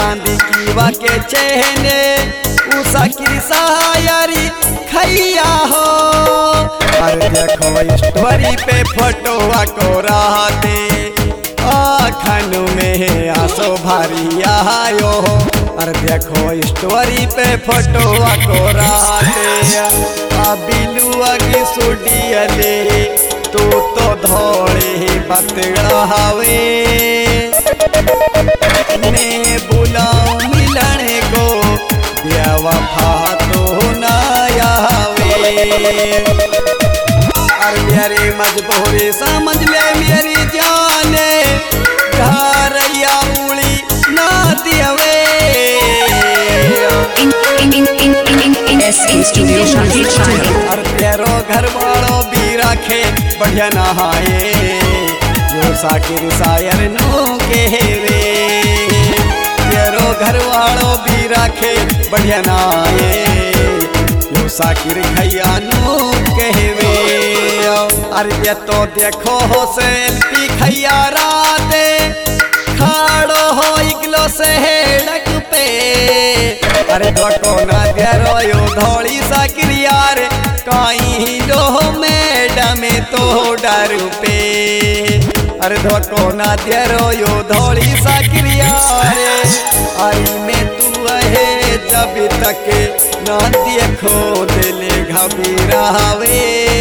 चांदी की वाके चेहने उषा की सायरी खैया हो। अरे देखो स्टोरी पे फोटो को रहते आखन में आंसू भरी आयो। अरे देखो स्टोरी पे फोटो को रहते बिलुआ की सुडियले तू तो धोड़े बतड़ावे ने बुलाऊं मिलने को बेवफा तो ना आवे। अरे मेरी मजबूरी समझ ले मेरी जाने घरैया उड़ी ना दियवे। अरे तेरो घर वालों भी रखे बढ़िया नहाए जो साकिर सायर नो के वे। तेरो घर वालों भी रखे बढ़िया नहाए जो साकिर खैया नो कहवे। अरे ये तो देखो हो सेल्फी खैया राते खाड़ो हो इगलो से हेड़क पे। अरे धोको ना देरो यो धोड़ी साकिर यार काई लो मैडम तो डर पे। अरे धोको ना देरो यो धोड़ी साकिर यार अरे में तू है जब तक ना देखो दिल घबरावे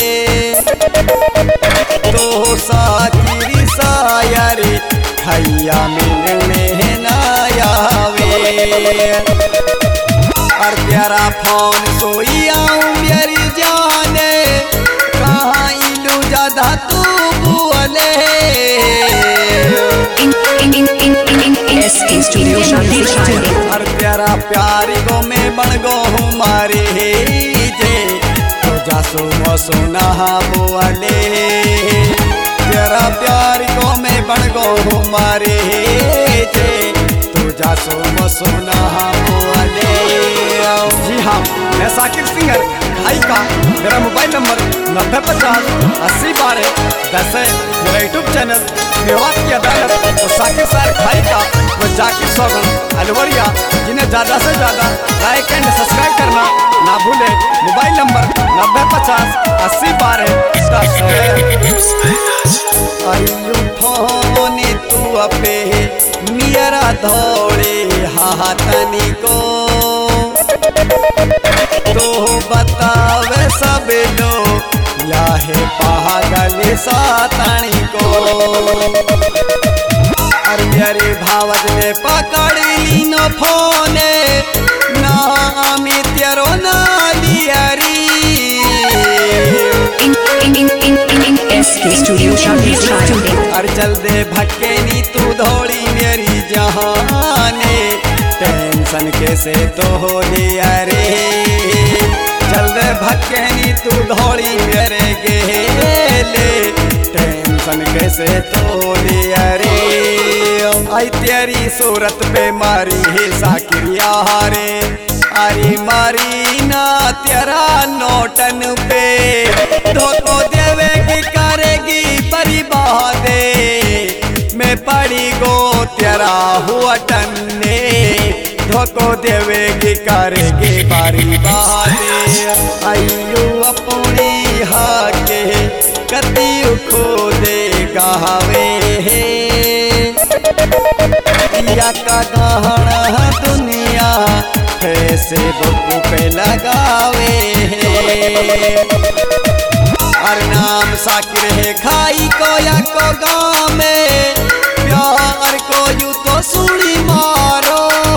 तो साकिर सायरी खैया मिलने ना आवे। और तेरा फोन सोई आऊं मेरी जाने कहाँ इलू ज्यादा तू बोले। और तेरा प्यारी गो में बन गो हमारे जे तो जासो मसो नहा बोले। तेरा प्यारी गो में बन गो हमारे जे तो जासो मसो नहा बोले। जी हाँ मैं साकिर सिंगर भाई का मेरा मोबाइल नंबर 9050801210 है। मेरा यूट्यूब चैनल मेवात की अदालत और साकिर सर भाई का वो जाकिर सौगन अलवरिया जिन्हें ज़्यादा से ज़्यादा लाइक एंड सब्सक्राइब करना ना भूले। मोबाइल नंबर 9050801210 है। आयु फोन तू अपे मेरा धोड़े हाथनी को तो बतावे सब लोग या है पागल सातनी को। अरे मेरे भावज ने पकड़ ली न फोन नामी तेरो नालियरी। अरे चल दे भक्केनी तू धोड़ी मेरी जहाने टेंशन कैसे तो हो अरे चल दे भक्केनी तू धोड़ी मेरे गेले टेंशन कैसे तो हो अरे। आई तेरी सूरत पे मारी है साकिर यारे अरे मारी ना तेरा नोटन पे धोखो देवेगी करेगी बर्बादे मैं पड़ी गो तेरा हुआ टन्ने धोखो देवेगी करेगी बर्बादे। आयु अपनी हाके कती खो दे गावे या का गहना दुनिया फेसबुक पे लगावे। और नाम साकिर है खाई को या को गाँव में प्यार को यू तो सुनी मारो।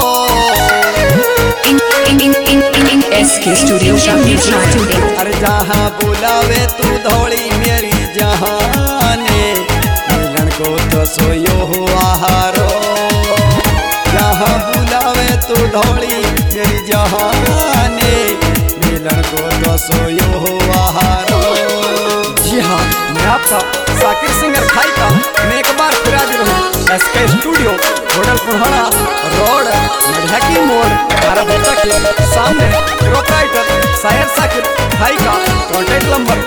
अरे जहाँ बुलावे तू धोड़ी मेरी जहाने मिलन को तो सोयो हुआ हारो। जहाँ बुलावे तू धोड़ी मेरी जहाने मिलन को तो सोयो हुआ हारो। जी हाँ मैं आपका साकिर सिंगर खाई का मैं एक बार फिर हाजिर हूँ SK studio hotel Purhara road Madhki मोड़ बच्चा के सामने। प्रोप्राइटर शायर साकिर खाई का कॉन्टेक्ट नंबर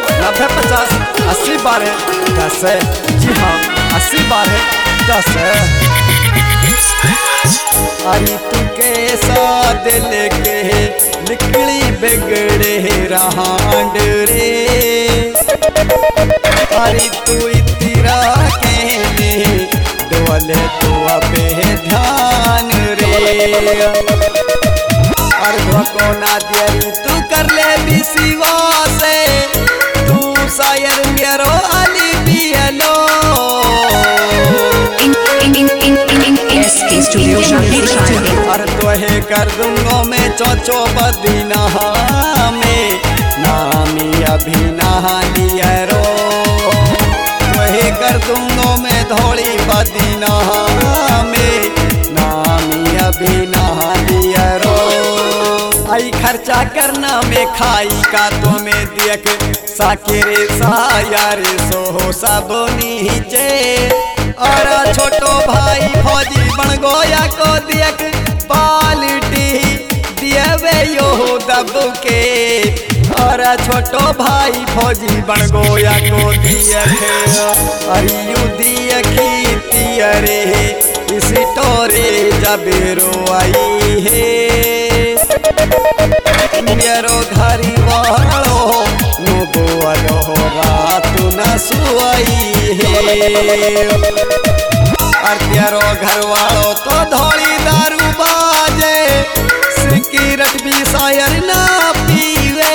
9050801210 है। जी हाँ 801210 है। अरे तू कैसा दिल के निकली बिगड़े रहांड रे। अरे तू इतरा कहने डोले तू पे ध्यान रे। अर्घ को ना दियरी तू कर ले बिसिवा से, तू शायर मेरो अली पियलो। अर तोहे कर दूंगो मैं चोचो बदीना में, नामी अभी नहा लिया रो। तोहे कर दूंगो मैं धोली बदीना में, नामी अभी नहा लिया रो। आई खर्चा करना में खाई का तो में देख, साकिरे सायार सो सब नीचे। और छोटो भाई फौजी बन गोया को देख, पालटी दिए यो दब के। और छोटो भाई फौजी बन गोया को देख, अरियू देखी तियरे इस टोरे जब रो आई है। मेरो घरी वालो नो बोलो रात न सुई है। और तेरो घर वालो तो धोली दारू बाजे, सिगरेट भी शायर ना पीवे।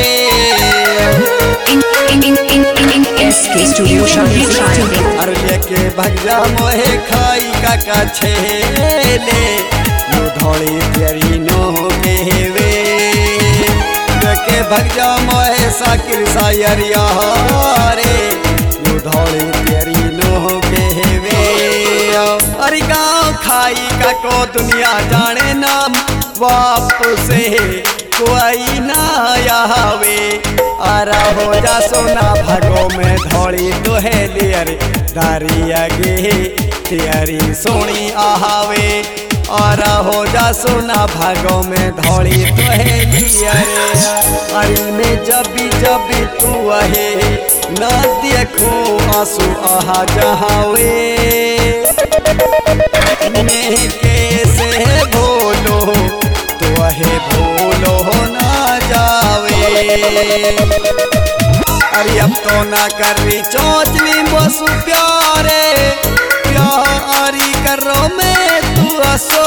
और लेके भग जा मोहे खाई का कछेले, नो धोली तेरी नो केवे। लेके भग जा मोहे साकिर शायर यारे, नो धोली तेरी नो केवे। अरे गाँव खाई का को दुनिया जाने नाम, वापस कोई ना आवे। आरा हो जा सोना भागो में धोली तोहे लियर, दारी आगे तेरी सोनी आवे। आरा हो जा सोना भागो में धोली तोहे लियर। अरे में जबी जबी तू आहे ना देखो आंसू आहा जहावे। मैं कैसे भूलो तो आहे भूलो ना जावे। अरे अब तो ना करी चोचली बसु प्यारे, प्यारी करो मैं तू असो।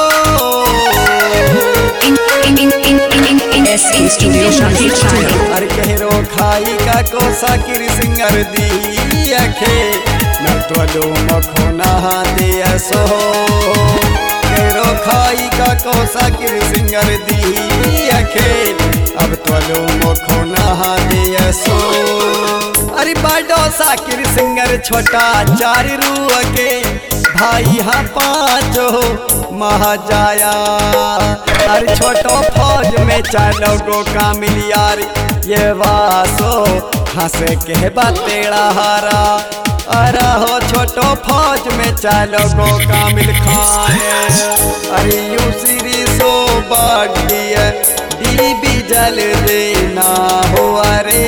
अरे कहरो खाई का को साकिर सिंगर दी अखे, मैं तो लो मखो नहा दिया सो। कहरो खाई का को साकिर सिंगर दी अखे, अब तो लो मखो नहा दिया सो। अरे बाडो साकिर सिंगर छोटा चार रूह के, भाई हाँ पाँचो महाजाया। अरे छोटो फौज में चालो गो कामिल यार, ये वासो हंस के बतेड़ा हारा। अरे हो छोटो फौज में चालो गो कामिल खान। अरे यू सीरी सो बागिया डीबी जल देना हो। अरे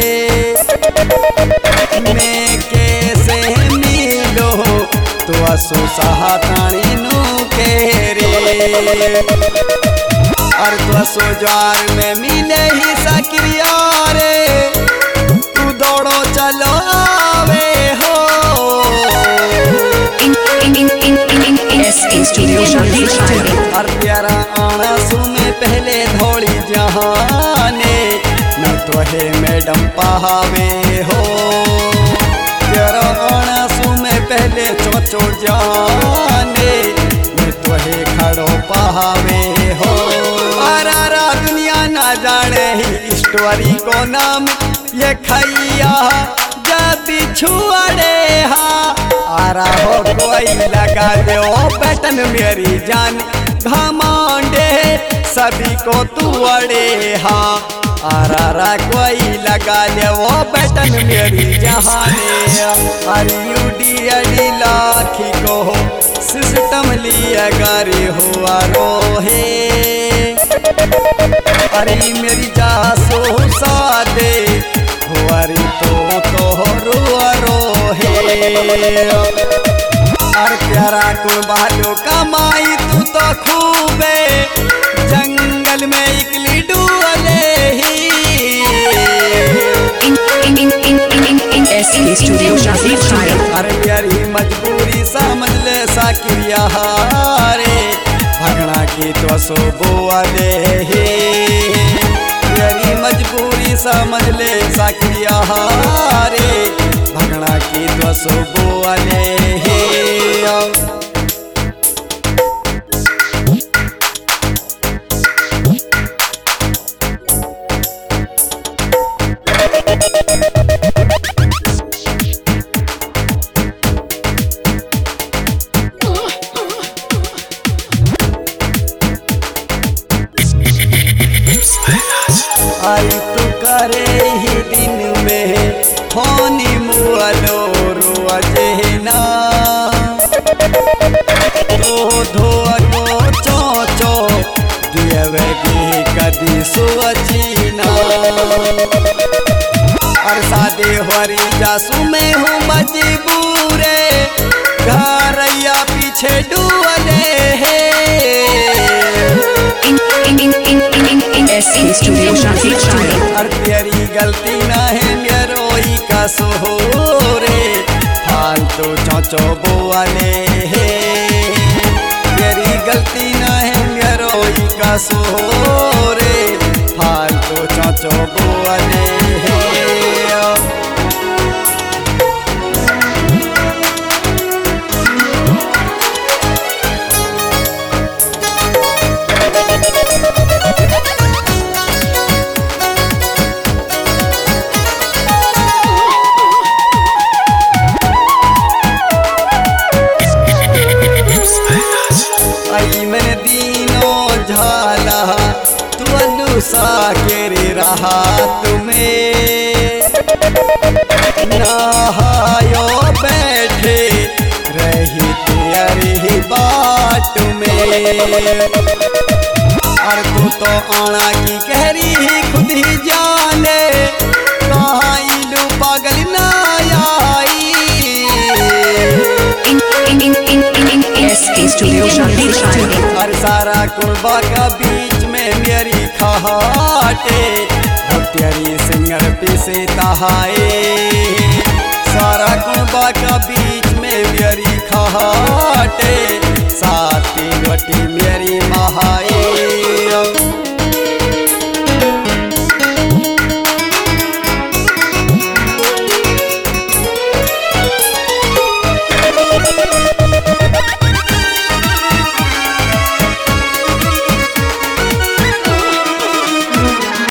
मैं कैसे मिलो तो असो सहातानी नु के रे। और तो सो जार में मिले ही सकिया रे, तू दौड़ो चलो आवे हो। और प्यारा आना सुमे पहले धोली जहाने, न तो है मैडम पहावे हो। प्यारा आना सुमे पहले चोचो जाने, न तो है खड़ो पहावे हो। आरा दुनिया ना जाने ही स्टोरी को नाम, ये खैया जब बिछुआड़े हा। आरा हो कोई लगा दे ओ पैटर्न मेरी जान, घमांडे सभी को तू अड़े हा। आरा कोई लगा ले वो पैटर्न मेरी जहाने। अरे यूडी अड़ी लाखी को सिस्टम लिया गारी हुआ रोहे। अरे मेरी जासो सादे हुआरी तो रुआ रोहे। सारा को बाटो कमाई तू तो खूबे जंगल में इकली डूले ही अरे प्यारी मजबूरी समझ ले साकिरिया हारे भगना की तो सो बोआ दे प्यारी मजबूरी समझ ले साकिरिया हारे भगना की तो सो बोआ दे आई तू करे ही दिन में होनी मुआलो रुआ जेना तो धोआ को चो दियवे की कदी सुअचीना और सादे हरी जासू में हूँ मजबूरे घरैया पीछे डूले और तेरी गलती ना है मेरोई का सोरे फालतू चौचो बोआले तेरी गलती ना है मेरोई का सोरे फालतू चौचो बोआले आई मैंने दीनों झाला तू अनुसा के रहा तुम्हें नहायो बैठे रही तेरी बाट में और तू तो आना की गहरी खुद ही जाने कहाँ इलू पागल ना आई हर सारा कुर्बा का बीच में मेरी खाटे तेरी सिंगर पीसे तहाए सारा कुर्बा का बीच में मेरी खाटे साथी रोटी मेरी महा